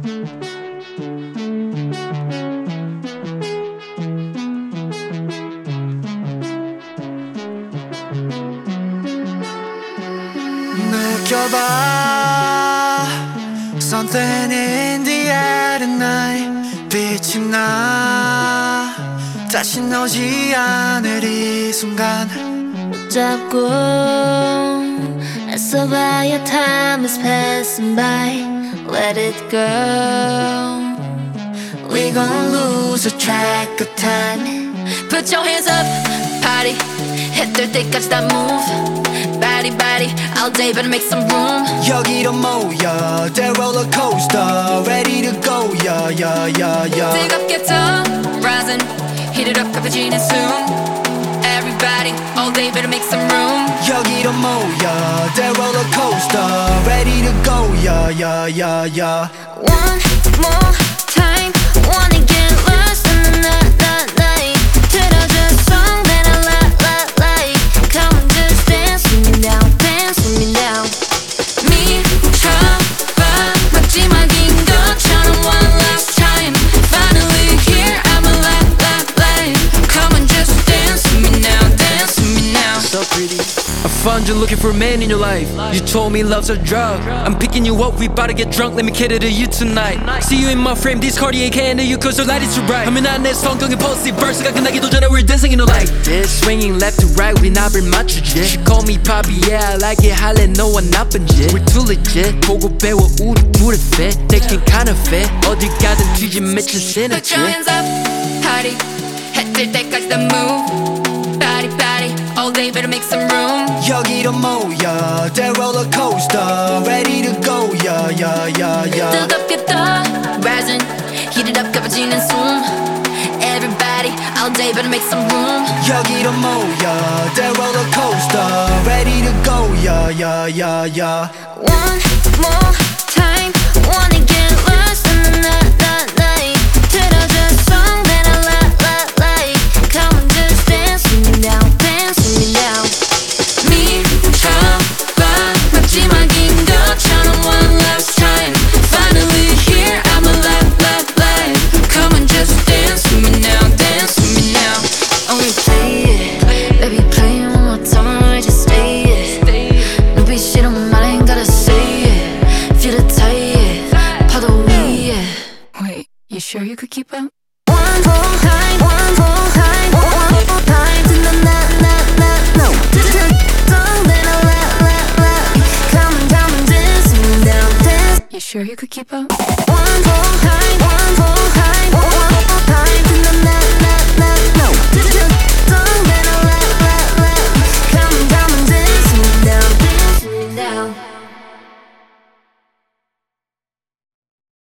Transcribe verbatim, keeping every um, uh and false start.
느껴봐 Something in the air tonight 빛이 나 다시 오지 않을 이 순간 붙잡고 애써봐야 time is passing by Let it go We gon' lose a track of time Put your hands up, party 해뜰 때까지 다 move Body body all day better make some room 여기로 모여 The roller coaster Ready to go yeah yeah yeah yeah 뜨겁게 더 rising Heat it up 가빠지는 soon Everybody all day better make some room 여기로 모여 The roller coaster Ready to go yeah yeah yeah yeah One more time Wanna get lost in the night, night, night 틀어줘 song that I like, like, like Come on just dance with me now, dance with me now 미쳐봐 마지막인 것처럼 one last time Finally here I'm alive, alive, alive Come on just dance with me now, dance with me now So pretty I found you looking for a man in your life You told me love's a drug I'm picking you up, we bout to get drunk Let me cater to you tonight See you in my frame, this Cartier can't handle you Cause the light is too bright I'm in on that song, don't impulsive Verse가 끝나기도 전에 we're dancing in the light This swinging left to right, 우린 앞을 맞추지 She call me Poppy, yeah I like it 할래 너와 나쁜 짓 We're too legit 보고 배워 우리 둘의 fit Taking kind of fit 어딜 가든 뒤진 미친 synergy Put your hands up, party 해뜰 때까지 다 move Body, body, all day better make some room 여기로 모여 The roller coaster Ready to go yeah yeah yeah yeah 뜨겁게 더 rising Heat it up 가빠지는 숨 Everybody all day better make some room 여기로 모여 The roller coaster Ready to go yeah yeah yeah yeah One more time Wanna get lost in the night, night, night 틀어줘 song that I like, like, like Come on just dance with me now, dance with me now 미쳐봐 마지막인 것처럼 one last time Finally here I'm alive, alive, alive Come on just dance with me now, dance with me now Oh we play it, baby play it one more time just stay it 눈빛이랑 말 ain't gotta say it Feel it tight 파도 위에 Wait, you sure you could keep up? One more time, one more time, one more time to the night, night, night, no To the song that I like, like, like Come on, come on, dance with me now, dance You sure you could keep up? One more time, one more time, one